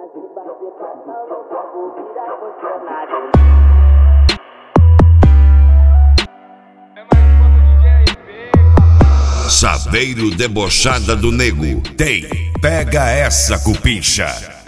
Saveiro debochada do nego. Tem, pega essa cupincha.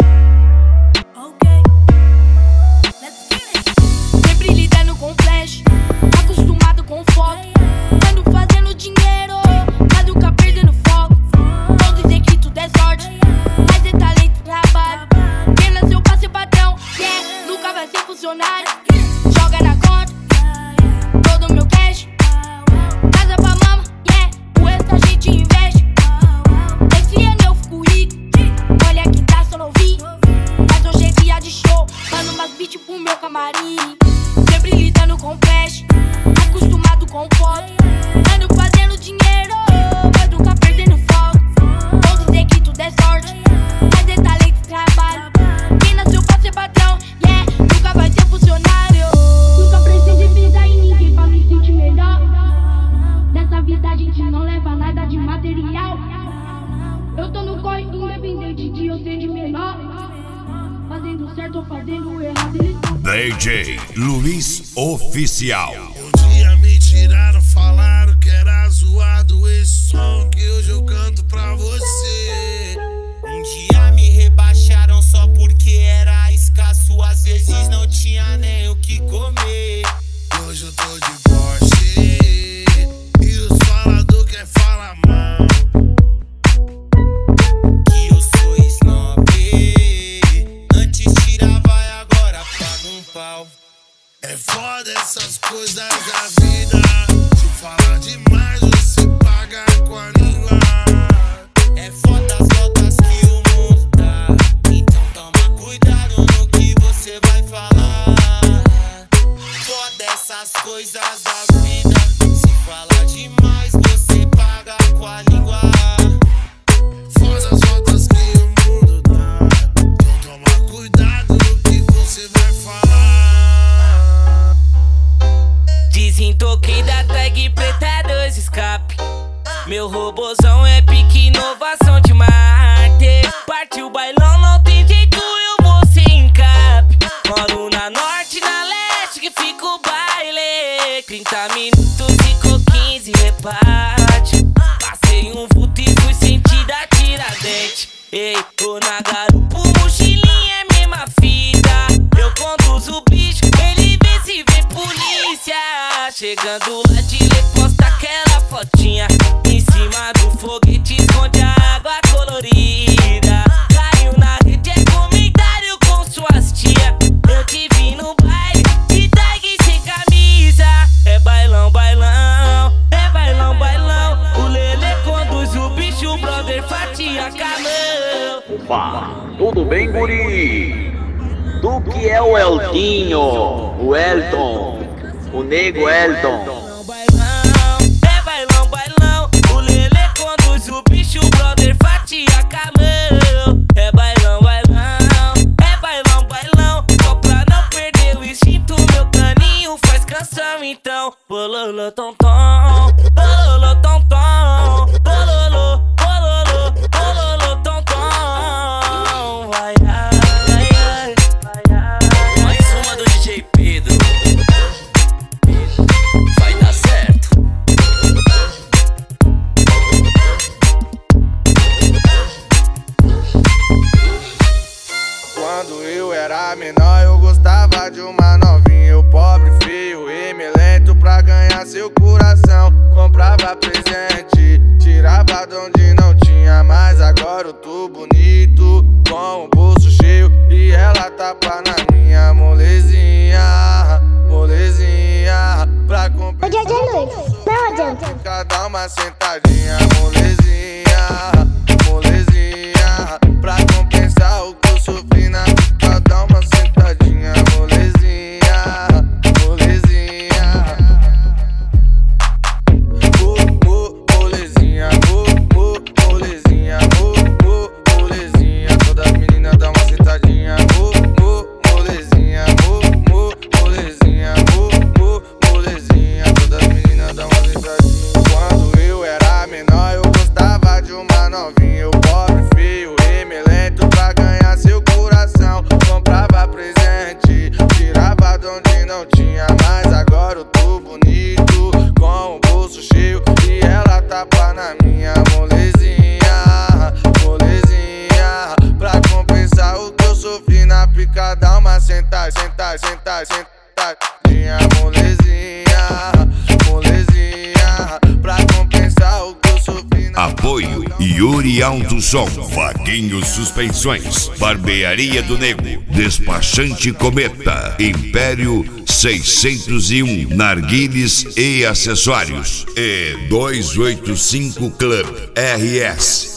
Sempre lidando com flash, acostumado com foto. Ando fazendo dinheiro, mas nunca perdendo foco. Vão dizer que tudo é sorte, mas é talento e trabalho. Quem nasceu pra ser patrão, yeah, nunca vai ser funcionário. Joga na conta, todo meu cash. Casa pra mama, yeah, o resto a gente investe. Esse ano eu fico rico, olha quem tá só novinho. Mas hoje é dia de show, mando umas beats pro meu camarim. Sempre lidando com flash, acostumado com foto. Ando fazendo dinheiro, mas nunca perdendo foco. Vão dizer que tudo é sorte, mas é talento e trabalho. Quem nasceu pra ser patrão, yeah, nunca vai ser funcionário. Nunca precisei de vida em ninguém pra me sentir melhor. Dessa vida a gente não leva nada de material. Eu tô no corre independente de eu ser de menor. Fazendo certo ou fazendo errado, eles estão. DJ Luiz Oficial. Um dia me tiraram, falaram que era zoado esse som que hoje eu canto pra você. Um dia me rebaixaram só porque era escasso, às vezes não tinha nem o que comer. Hoje eu tô de Porsche e os falador quer falar mal. Que eu sou snob, antes tirava e agora paga um pau. É foda essas coisas da vida. Se falar demais você paga com a língua. É foda as voltas que o mundo dá, então toma cuidado no que você vai falar. Foda essas coisas da vida. Se falar demais você paga com a língua. Foda as voltas que o mundo dá, então toma cuidado no que você vai falar. Desintoquei da tag preta 2 escape. Meu robozão é pique inovação de Marte. Partiu o bailão, não tem jeito, eu vou sem cap. Moro na norte, na leste que fica o baile. 30 minutos ficou 15 reparte. Passei um vulto e fui sentido a Tiradentes. Ei, tô na garupa, mochilinha é mesma fita. Eu conduzo o bicho, ele vê se vê polícia. Chegando lá de lê, posta aquela fotinha. Em cima do foguete esconde a água colorida. Caiu na rede, é comentário com suas tia. Eu te vi no baile, de tag sem camisa. É bailão, bailão, é bailão, bailão. O Lelê conduz o bicho, o brother fatia camão. Opa, tudo bem, guri? Tu que é o Eltinho, o Elton, o nego Elton. É bailão, bailão. O Lelê conduz o bicho, o brother fatia camão. É bailão, bailão. É bailão, bailão. Só pra não perder o instinto, meu caninho faz canção então. Bololô, tom, tom. Bololô, tom, tom. Bololô, bololô, bololô, tom, tom. Vai, ai, ai, vai, ai. Mais uma do DJ Pedro. Vai dar certo. Quando eu era menor eu gostava de uma novinha. Eu pobre, feio e melento pra ganhar seu coração. Comprava presente, tirava de onde não tinha. Mas agora eu tô bonito, com o bolso cheio e ela tapa na minha molezinha. Molezinha, pra comprar. Ô DJ Luiz, não adianta. Dá uma sentadinha, molezinha. Molezinha, pra compensar o que eu sofri na vida. Dá uma sentadinha, molezinha. Molezinha. Molezinha, molezinha, molezinha. Todas as meninas dão uma sentadinha, molezinha, molezinha, molezinha. Todas as meninas dão uma sentadinha. Quando eu era menor eu gostava Apoio Yuri Alto Som, Vaguinho Suspensões, Barbearia do Nego, Despachante Cometa, Império 601, Narguilés e Acessórios e 285 Club RS.